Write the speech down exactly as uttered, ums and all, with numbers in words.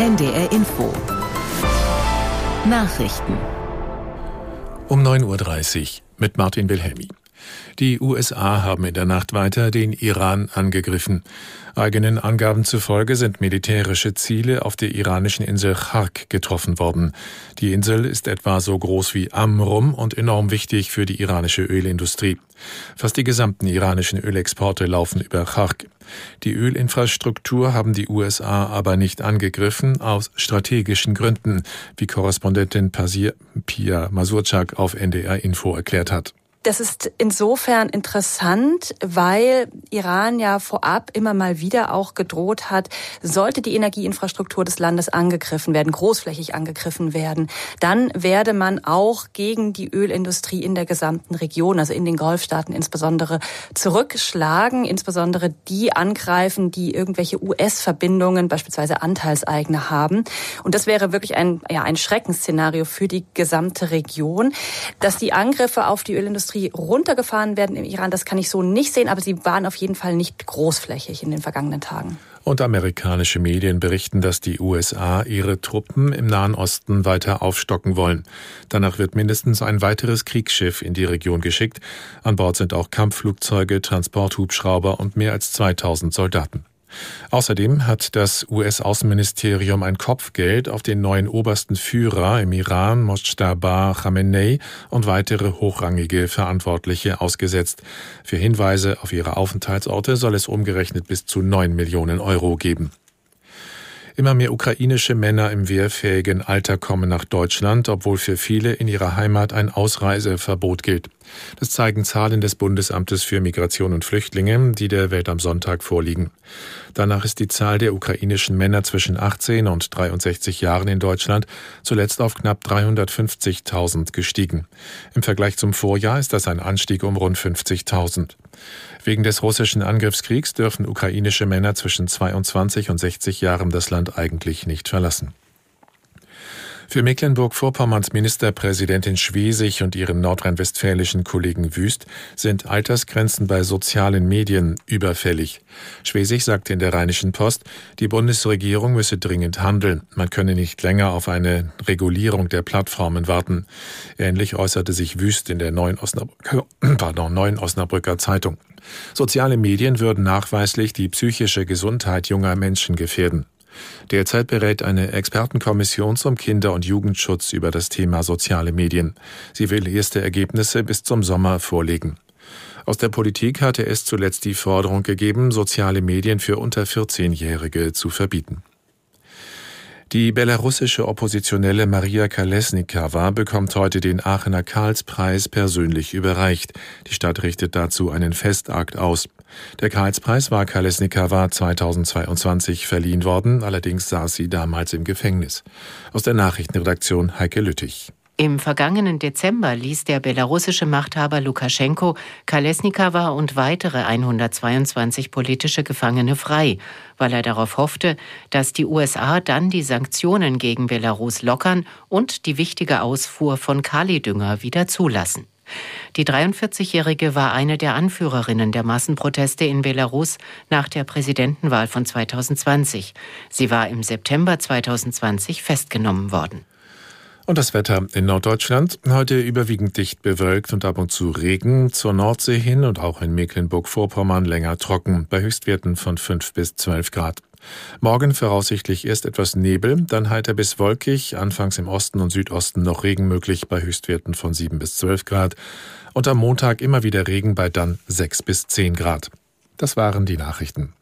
N D R Info Nachrichten um neun Uhr dreißig mit Martin Wilhelmi. Die U S A haben in der Nacht weiter den Iran angegriffen. Eigenen Angaben zufolge sind militärische Ziele auf der iranischen Insel Chark getroffen worden. Die Insel ist etwa so groß wie Amrum und enorm wichtig für die iranische Ölindustrie. Fast die gesamten iranischen Ölexporte laufen über Chark. Die Ölinfrastruktur haben die U S A aber nicht angegriffen, aus strategischen Gründen, wie Korrespondentin Pia Masurczak auf N D R Info erklärt hat. Das ist insofern interessant, weil Iran ja vorab immer mal wieder auch gedroht hat, sollte die Energieinfrastruktur des Landes angegriffen werden, großflächig angegriffen werden, dann werde man auch gegen die Ölindustrie in der gesamten Region, also in den Golfstaaten insbesondere, zurückschlagen, insbesondere die angreifen, die irgendwelche U S-Verbindungen, beispielsweise Anteilseigner haben. Und das wäre wirklich ein, ja, ein Schreckensszenario für die gesamte Region. Dass die Angriffe auf die Ölindustrie runtergefahren werden im Iran, das kann ich so nicht sehen, aber sie waren auf jeden Fall nicht großflächig in den vergangenen Tagen. Und amerikanische Medien berichten, dass die U S A ihre Truppen im Nahen Osten weiter aufstocken wollen. Danach wird mindestens ein weiteres Kriegsschiff in die Region geschickt. An Bord sind auch Kampfflugzeuge, Transporthubschrauber und mehr als zweitausend Soldaten. Außerdem hat das U S-Außenministerium ein Kopfgeld auf den neuen obersten Führer im Iran, Mojtaba Khamenei, und weitere hochrangige Verantwortliche ausgesetzt. Für Hinweise auf ihre Aufenthaltsorte soll es umgerechnet bis zu neun Millionen Euro geben. Immer mehr ukrainische Männer im wehrfähigen Alter kommen nach Deutschland, obwohl für viele in ihrer Heimat ein Ausreiseverbot gilt. Das zeigen Zahlen des Bundesamtes für Migration und Flüchtlinge, die der Welt am Sonntag vorliegen. Danach ist die Zahl der ukrainischen Männer zwischen achtzehn und dreiundsechzig Jahren in Deutschland zuletzt auf knapp dreihundertfünfzigtausend gestiegen. Im Vergleich zum Vorjahr ist das ein Anstieg um rund fünfzigtausend. Wegen des russischen Angriffskriegs dürfen ukrainische Männer zwischen zweiundzwanzig und sechzig Jahren das Land eigentlich nicht verlassen. Für Mecklenburg-Vorpommerns Ministerpräsidentin Schwesig und ihren nordrhein-westfälischen Kollegen Wüst sind Altersgrenzen bei sozialen Medien überfällig. Schwesig sagte in der Rheinischen Post, die Bundesregierung müsse dringend handeln. Man könne nicht länger auf eine Regulierung der Plattformen warten. Ähnlich äußerte sich Wüst in der Neuen Osnabrücker, pardon, Neuen Osnabrücker Zeitung. Soziale Medien würden nachweislich die psychische Gesundheit junger Menschen gefährden. Derzeit berät eine Expertenkommission zum Kinder- und Jugendschutz über das Thema soziale Medien. Sie will erste Ergebnisse bis zum Sommer vorlegen. Aus der Politik hatte es zuletzt die Forderung gegeben, soziale Medien für unter vierzehnjährige zu verbieten. Die belarussische Oppositionelle Maria Kolesnikowa bekommt heute den Aachener Karlspreis persönlich überreicht. Die Stadt richtet dazu einen Festakt aus. Der Karlspreis war Kolesnikowa zweitausendzweiundzwanzig verliehen worden, allerdings saß sie damals im Gefängnis. Aus der Nachrichtenredaktion Heike Lüttich. Im vergangenen Dezember ließ der belarussische Machthaber Lukaschenko Kolesnikowa und weitere hundertzweiundzwanzig politische Gefangene frei, weil er darauf hoffte, dass die U S A dann die Sanktionen gegen Belarus lockern und die wichtige Ausfuhr von Kalidünger wieder zulassen. Die dreiundvierzigjährige war eine der Anführerinnen der Massenproteste in Belarus nach der Präsidentenwahl von zweitausendzwanzig. Sie war im September zweitausendzwanzig festgenommen worden. Und das Wetter in Norddeutschland, heute überwiegend dicht bewölkt und ab und zu Regen, zur Nordsee hin und auch in Mecklenburg-Vorpommern länger trocken, bei Höchstwerten von fünf bis zwölf Grad. Morgen voraussichtlich erst etwas Nebel, dann heiter bis wolkig, anfangs im Osten und Südosten noch Regen möglich bei Höchstwerten von sieben bis zwölf Grad. Und am Montag immer wieder Regen bei dann sechs bis zehn Grad. Das waren die Nachrichten.